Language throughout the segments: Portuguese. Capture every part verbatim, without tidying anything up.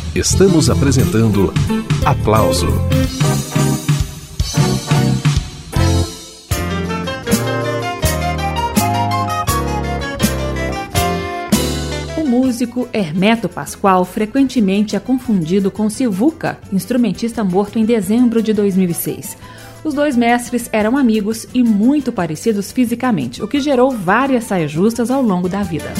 Estamos apresentando Aplauso. O músico Hermeto Pascoal frequentemente é confundido com Sivuca, instrumentista morto em dezembro de dois mil e seis. Os dois mestres eram amigos e muito parecidos fisicamente, o que gerou várias saias justas ao longo da vida.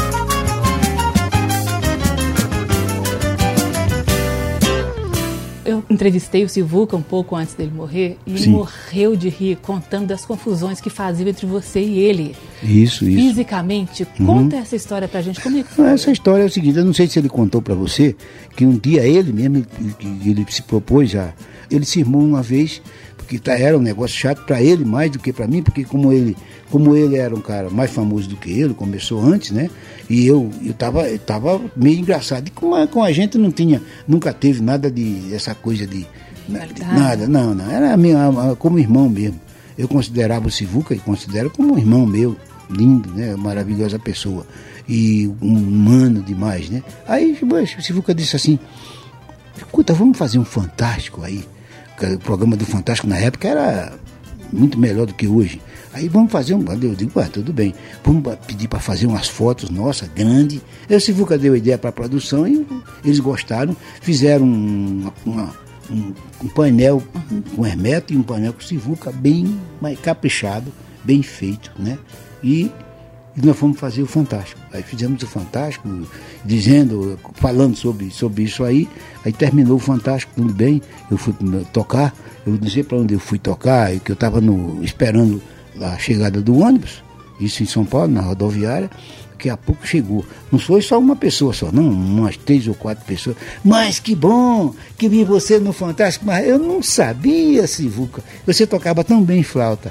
Eu entrevistei o Sivuca um pouco antes dele morrer e ele Sim. morreu de rir, contando das confusões que fazia entre você e ele. Isso, isso. Fisicamente. Uhum. Conta essa história pra gente. Como é que foi? Essa história é o seguinte, eu não sei se ele contou pra você, que um dia ele mesmo, que ele se propôs já, ele se irmou uma vez, porque era um negócio chato pra ele mais do que pra mim, porque como ele, como ele era um cara mais famoso do que ele, começou antes, né? E eu, eu, tava, eu tava meio engraçado. E com a, com a gente não tinha, nunca teve nada de, essa coisa de, de nada, não, não. Era minha, como irmão mesmo. Eu considerava o Sivuca e considero como um irmão meu, lindo, né? Maravilhosa pessoa. E um humano demais, né? Aí o Sivuca disse assim, escuta, vamos fazer um Fantástico aí. O programa do Fantástico na época era muito melhor do que hoje. Aí vamos fazer um... Eu digo, ah, tudo bem. Vamos pedir para fazer umas fotos nossas, grandes. Aí o Sivuca deu a ideia para a produção e eles gostaram. Fizeram uma, uma, um, um painel com Hermeto e um painel com Sivuca bem mais caprichado, bem feito, né? E, e nós fomos fazer o Fantástico. Aí fizemos o Fantástico, dizendo, falando sobre, sobre isso aí. Aí terminou o Fantástico, tudo bem. Eu fui tocar, eu não sei para onde eu fui tocar, que eu estava esperando a chegada do ônibus, isso em São Paulo, na rodoviária. Daqui a pouco chegou. Não foi só uma pessoa só, não, umas três ou quatro pessoas. Mas que bom que vi você no Fantástico. Mas eu não sabia, Sivuca. Você tocava tão bem flauta.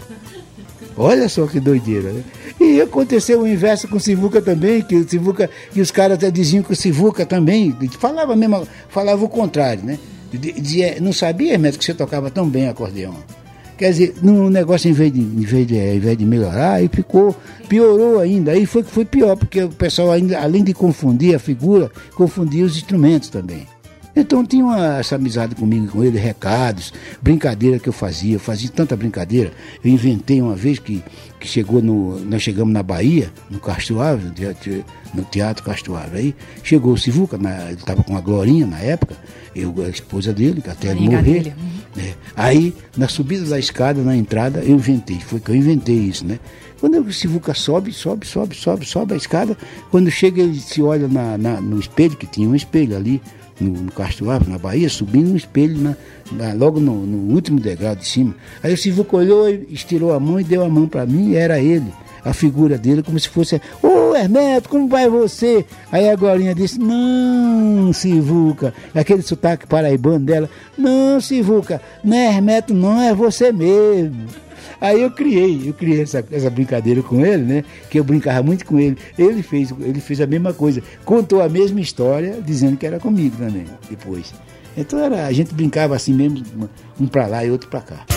Olha só que doideira, né? E aconteceu o inverso com o Sivuca também, que o Sivuca, que os caras até diziam que o Sivuca também falava mesmo, falava o contrário, né? Dizia, não sabia, Hermeto, que você tocava tão bem acordeão. Quer dizer, no negócio, em vez de, em vez de, em vez de melhorar, aí ficou, piorou ainda. Aí foi que foi pior, porque o pessoal, ainda, além de confundir a figura, confundia os instrumentos também. Então tinha uma, essa amizade comigo, com ele, recados, brincadeira que eu fazia, eu fazia tanta brincadeira. Eu inventei uma vez que, que chegou no, nós chegamos na Bahia, no Castro Alves, no Teatro Castro Alves. Aí chegou o Sivuca, na, ele estava com a Glorinha na época, eu, a esposa dele, que até ele morrer. É. Aí, na subida da escada, na entrada, eu inventei, foi que eu inventei isso, né? Quando o Sivuca sobe, sobe, sobe, sobe, sobe a escada, quando chega ele se olha na, na, no espelho, que tinha um espelho ali, no, no Castro Alves, na Bahia, subindo no espelho, na, na, logo no, no último degrau de cima. Aí o Sivuca olhou, estirou a mão e deu a mão para mim, e era ele, a figura dele, como se fosse, ô Hermeto, como vai você? Aí a Glorinha disse, não, Sivuca, aquele sotaque paraibano dela, não, Sivuca, não é Hermeto não, é você mesmo. Aí eu criei, eu criei essa, essa brincadeira com ele, né? Que eu brincava muito com ele. Ele fez, ele fez a mesma coisa, contou a mesma história, dizendo que era comigo também, depois. Então era, a gente brincava assim mesmo, um pra lá e outro pra cá.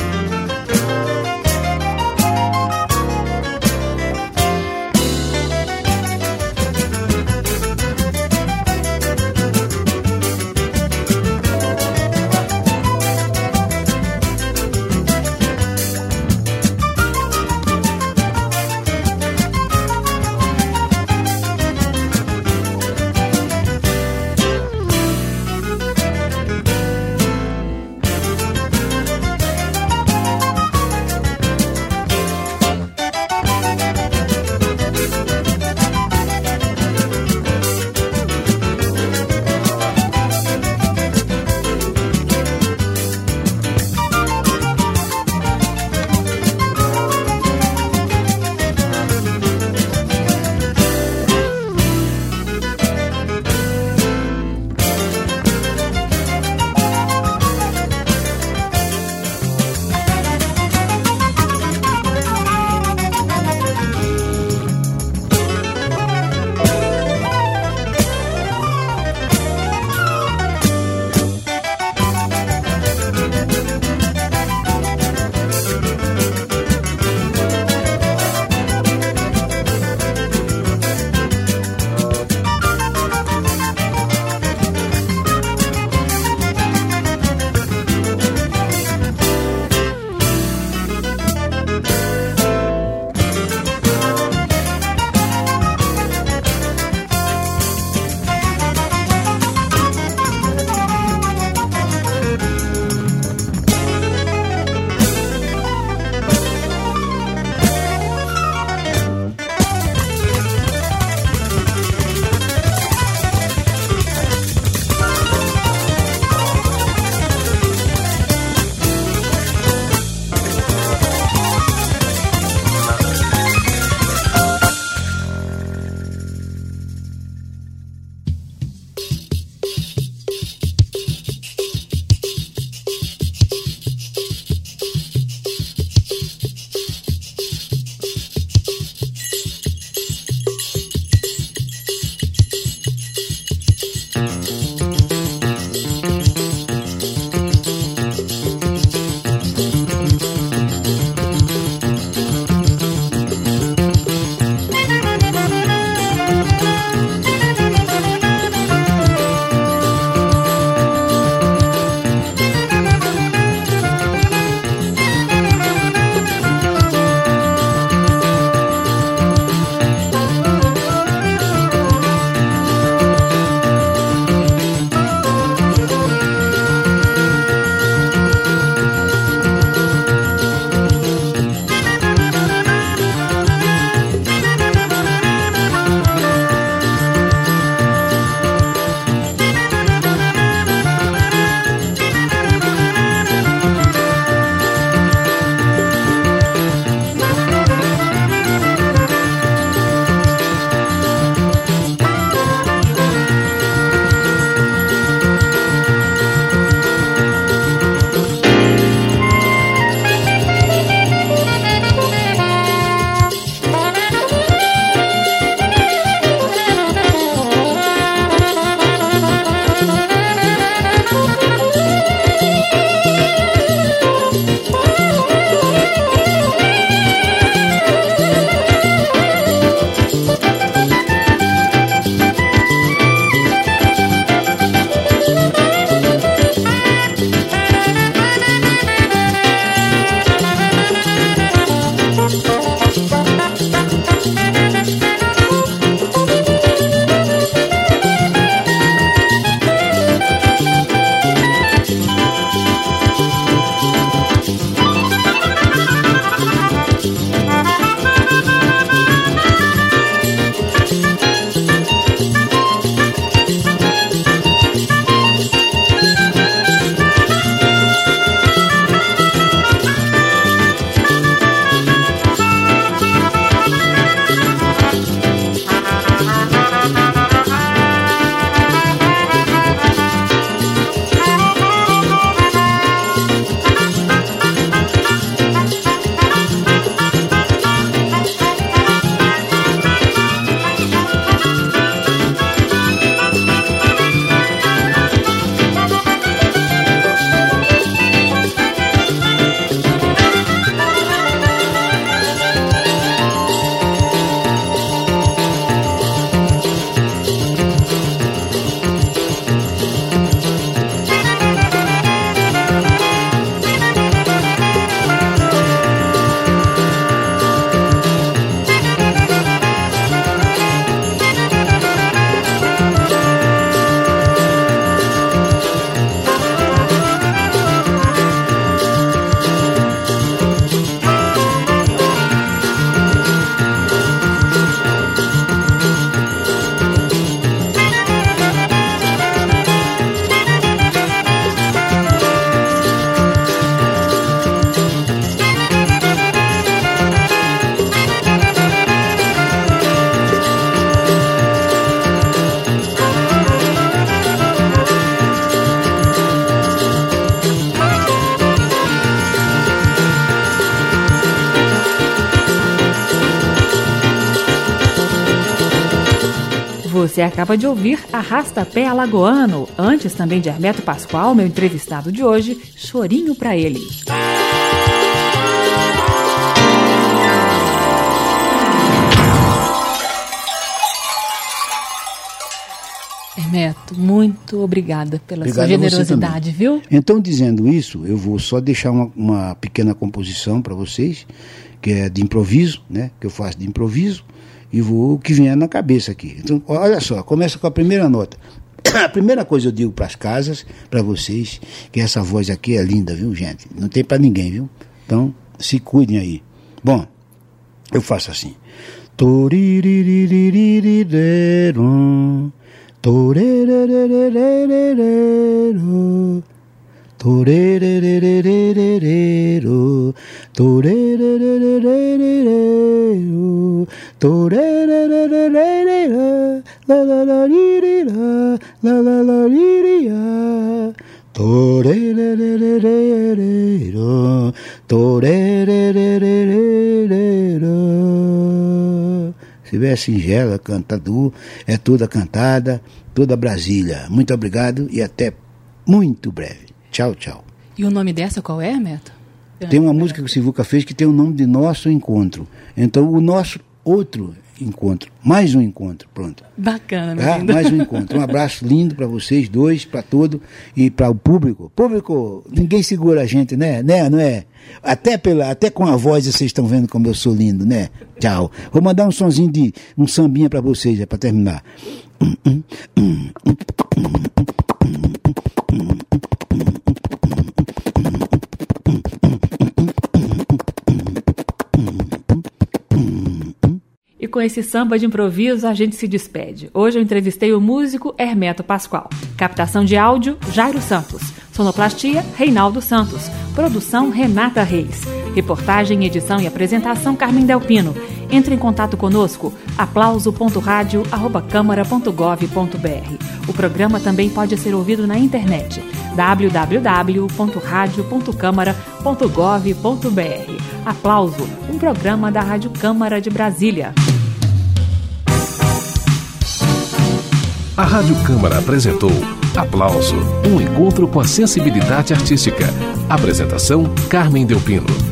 Você acaba de ouvir Arrasta-Pé Alagoano, antes também de Hermeto Pascoal, meu entrevistado de hoje, Chorinho Pra Ele. Hermeto, muito obrigada pela Obrigado sua generosidade, viu? Então, dizendo isso, eu vou só deixar uma, uma pequena composição para vocês, que é de improviso, né? Que eu faço de improviso, e vou o que vier na cabeça aqui. Então, olha só, começa com a primeira nota. A primeira coisa eu digo para as casas, para vocês, que essa voz aqui é linda, viu, gente? Não tem para ninguém, viu? Então, se cuidem aí. Bom, eu faço assim. Toriririririririririrum. Torerererererero, torerererererero, torerererererero, torerererererero, la la la ririra, la la la riria, torerererererero, torerererererero. Se tiver singela, cantador, é toda cantada, toda Brasília. Muito obrigado e até muito breve. Tchau, tchau. E o nome dessa qual é, Hermeto? Tem uma música que o Sivuca fez que tem o nome de Nosso Encontro. Então, o nosso outro encontro, mais um encontro, pronto. Bacana, meu tá? lindo. Mais um encontro. Um abraço lindo para vocês dois, para todo e para o público. Público, ninguém segura a gente, né? né? Não é? Até, pela, até com a voz vocês estão vendo como eu sou lindo, né? Tchau. Vou mandar um sonzinho de um sambinha para vocês, é para terminar. E com esse samba de improviso a gente se despede. Hoje eu entrevistei o músico Hermeto Pascoal. Captação de áudio, Jairo Santos. Sonoplastia, Reinaldo Santos. Produção, Renata Reis. Reportagem, edição e apresentação, Carmen Delpino. Entre em contato conosco, aplauso ponto rádio arroba câmara ponto gov ponto br. O programa também pode ser ouvido na internet, w w w ponto rádio ponto câmara ponto gov ponto br. Aplauso, um programa da Rádio Câmara de Brasília. A Rádio Câmara apresentou Aplauso, um encontro com a sensibilidade artística. Apresentação, Carmen Delpino.